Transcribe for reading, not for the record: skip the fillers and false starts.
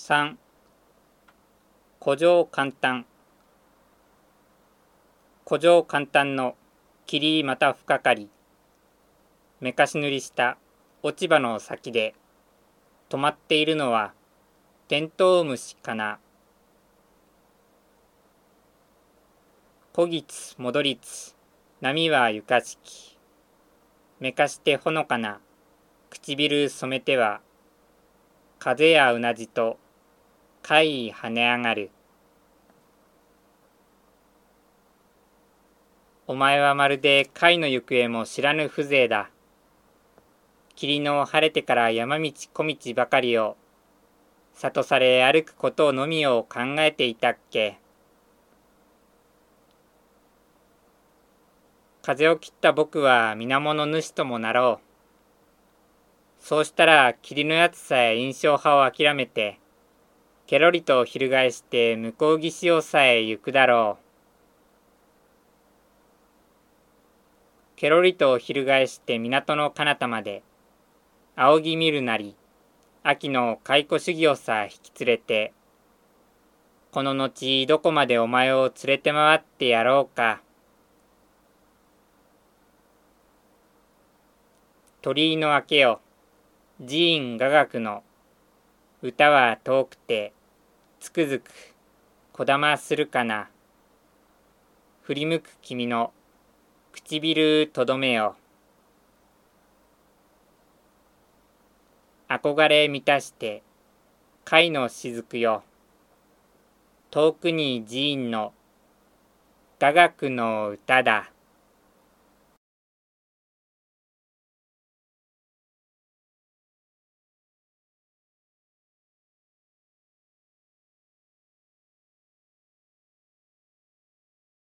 3. 古城簡単。古城簡単の霧また深かり。めかし塗りした落ち葉の先で止まっているのはテントウムシかな。こぎつ戻りつ波はゆかしき。めかしてほのかな唇染めては風やうなじと貝跳ね上がる。お前はまるで貝の行方も知らぬ風情だ。霧の晴れてから山道小道ばかりを諭され歩くことのみを考えていたっけ。風を切った僕は水面の主ともなろう。そうしたら霧のやつさえ印象派を諦めてケロリと翻して向こう岸をさえ行くだろう。ケロリと翻して港の彼方まで仰ぎ見るなり秋の蚕主義をさ引き連れてこの後どこまでお前を連れて回ってやろうか。鳥居の明けよ寺院雅楽の歌は遠くてつくづくこだまするかな。振り向く君の唇とどめよ。憧れ満たして貝の雫よ。遠くに寺院の雅楽の歌だ。